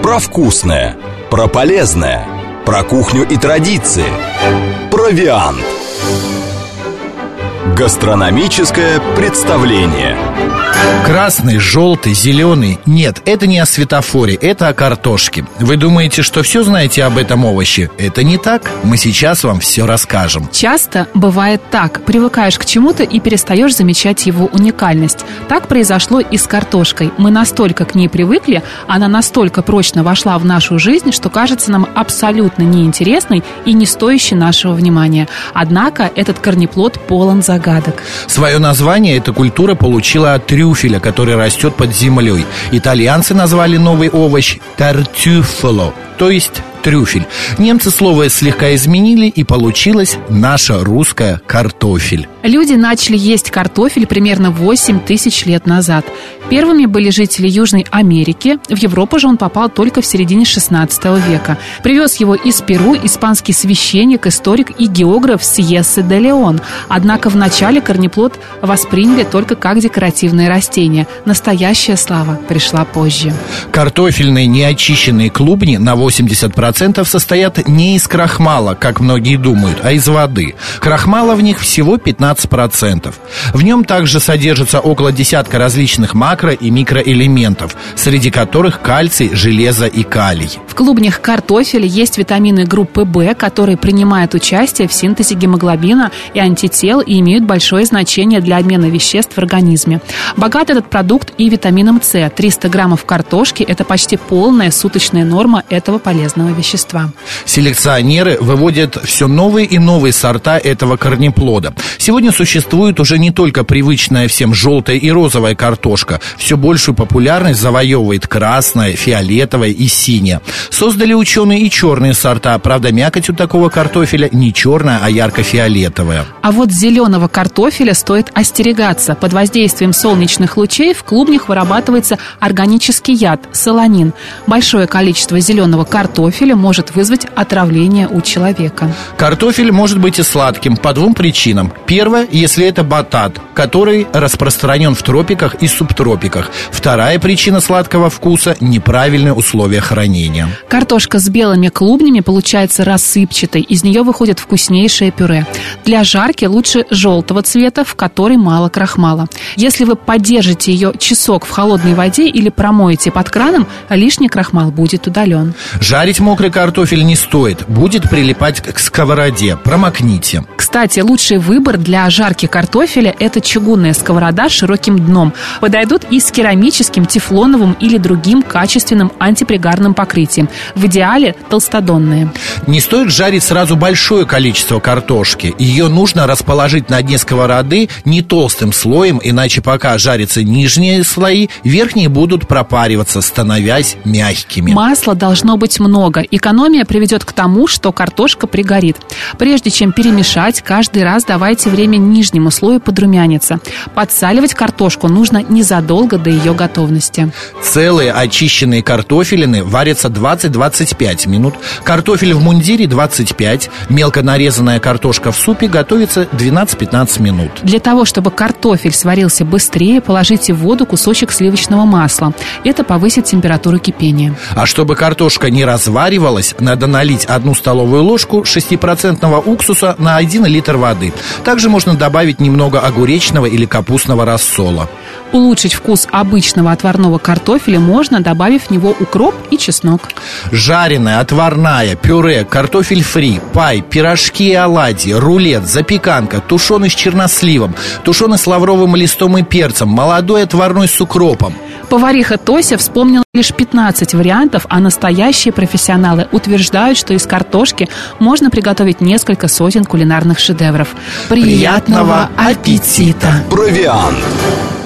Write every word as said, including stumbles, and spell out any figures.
Про вкусное, про полезное, про кухню и традиции. Провиант. Гастрономическое представление. Красный, желтый, зеленый. Нет, это не о светофоре, это о картошке. Вы думаете, что все знаете об этом овоще? Это не так. Мы сейчас вам все расскажем. Часто бывает так. Привыкаешь к чему-то и перестаешь замечать его уникальность. Так произошло и с картошкой. Мы настолько к ней привыкли, она настолько прочно вошла в нашу жизнь, что кажется нам абсолютно неинтересной и не стоящей нашего внимания. Однако этот корнеплод полон загадок. Свое название эта культура получила от трюфеля, который растет под землей. Итальянцы назвали новый овощ тартюффоло, то есть трюфель. Немцы слово слегка изменили, и получилась наша русская картофель. Люди начали есть картофель примерно восемь тысяч лет назад. Первыми были жители Южной Америки. В Европу же он попал только в середине шестнадцатого века. Привез его из Перу испанский священник, историк и географ Сьессе де Леон. Однако вначале корнеплод восприняли только как декоративное растение. Настоящая слава пришла позже. Картофельные неочищенные клубни на восемьдесят процентов состоят не из крахмала, как многие думают, а из воды. Крахмала в них всего пятнадцать процентов. В нем также содержится около десятка различных макро- и микроэлементов, среди которых кальций, железо и калий. В клубнях картофеля есть витамины группы В, которые принимают участие в синтезе гемоглобина и антител и имеют большое значение для обмена веществ в организме. Богат этот продукт и витамином С. триста граммов картошки – это почти полная суточная норма этого полезного вещества. Селекционеры выводят все новые и новые сорта этого корнеплода. Сегодня существует уже не только привычная всем желтая и розовая картошка. Все большую популярность завоевывает красная, фиолетовая и синяя. Создали ученые и черные сорта. Правда, мякоть у такого картофеля не черная, а ярко-фиолетовая. А вот зеленого картофеля стоит остерегаться. Под воздействием солнечных лучей в клубнях вырабатывается органический яд – солонин. Большое количество зеленого картофеля может вызвать отравление у человека. Картофель может быть и сладким по двум причинам. Первое, если это батат, который распространен в тропиках и субтропиках. Вторая причина сладкого вкуса – неправильные условия хранения. Картошка с белыми клубнями получается рассыпчатой. Из нее выходит вкуснейшее пюре. Для жарки лучше желтого цвета, в которой мало крахмала. Если вы подержите ее часок в холодной воде или промоете под краном, лишний крахмал будет удален. Жарить мокрый картофель не стоит. Будет прилипать к сковороде. Промокните. Кстати, лучший выбор для жарки картофеля – это чугунная сковорода с широким дном. Подойдут и с керамическим, тефлоновым или другим качественным антипригарным покрытием. В идеале толстодонные. Не стоит жарить сразу большое количество картошки. Ее нужно расположить на дне сковороды не толстым слоем, иначе пока жарятся нижние слои, верхние будут пропариваться, становясь мягкими. Масла должно быть много. Экономия приведет к тому, что картошка пригорит. Прежде чем перемешать, каждый раз давайте время нижнему слою подрумяниться. Подсаливать картошку нужно незадолго до ее готовности. Целые очищенные картофелины варятся двадцать-двадцать пять минут. Картофель в мундире двадцать пять. Мелко нарезанная картошка в супе готовится двенадцать-пятнадцать минут. Для того, чтобы картофель сварился быстрее, положите в воду кусочек сливочного масла. Это повысит температуру кипения. А чтобы картошка не разваривалась, надо налить одну столовую ложку шестипроцентного уксуса на один литр воды. Также можно добавить немного огуречного или капустного рассола. Улучшить вкус обычного отварного картофеля можно, добавив в него укроп и чеснок. Жареная, отварная, пюре, картофель фри, пай, пирожки и оладьи, рулет, запеканка, тушеный с черносливом, тушеный с лавровым листом и перцем, молодой отварной с укропом. Повариха Тося вспомнила лишь пятнадцать вариантов, а настоящие профессионалы утверждают, что из картошки можно приготовить несколько сотен кулинарных шедевров. Приятного аппетита! Провиант.